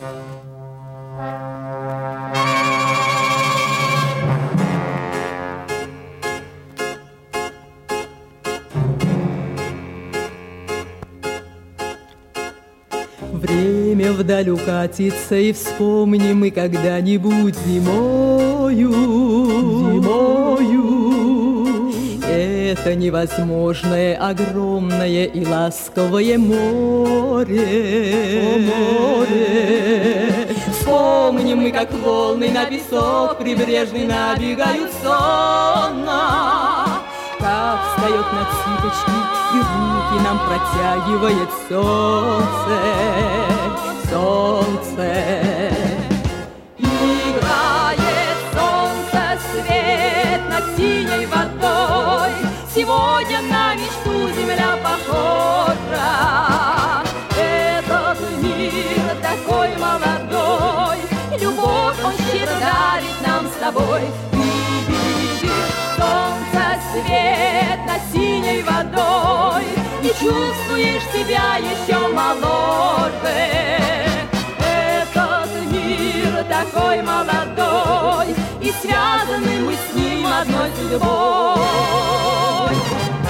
Время вдаль укатится, и вспомним мы когда-нибудь зимою. Это невозможное, огромное и ласковое море. Вспомним мы, как волны на песок прибрежный набегают сонно, как встает на цыпочки и руки нам протягивает солнце, солнце. Играет солнце свет над синей водой, сегодня на мечту земля похожа. Этот мир такой молодой, любовь он щедро дарит нам с тобой. Ты видишь солнце свет над синей водой и чувствуешь себя еще моложе. Этот мир такой молодой, и связаны мы с ним одной судьбой.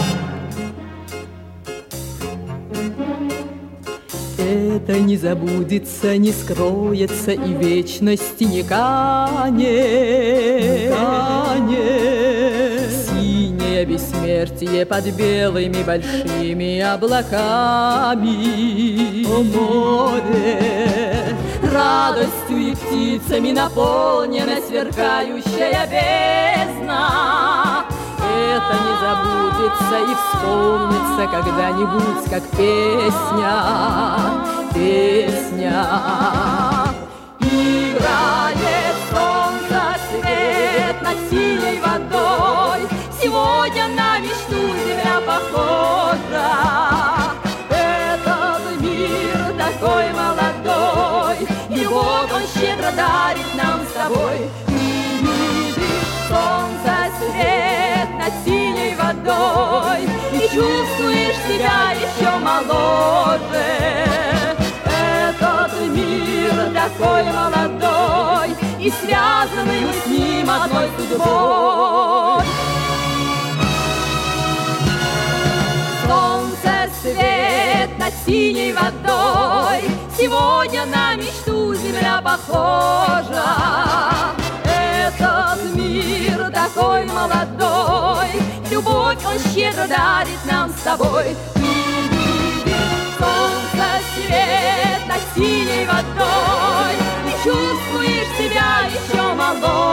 Это не забудется, не скроется и вечности не канет. Синее бессмертие под белыми большими облаками. О море, радостью и птицами наполнена сверкающая бездна. Это не забудется и вспомнится когда-нибудь, как песня, песня. Играет солнце свет над синей водой, сегодня на мечту земля похожа. Этот мир такой молодой, любовь он щедро дарит нам с тобой. Ты видишь солнце свет над синей водой и чувствуешь себя еще моложе. Этот мир такой молодой, и связаны мы с ним одной судьбой. Солнце свет над синей водой, сегодня на мечту земля похожа. Этот мир такой молодой, любовь он щедро дарит нам с тобой. Ты видишь солнце свет над синей водой и чувствуешь себя еще моложе.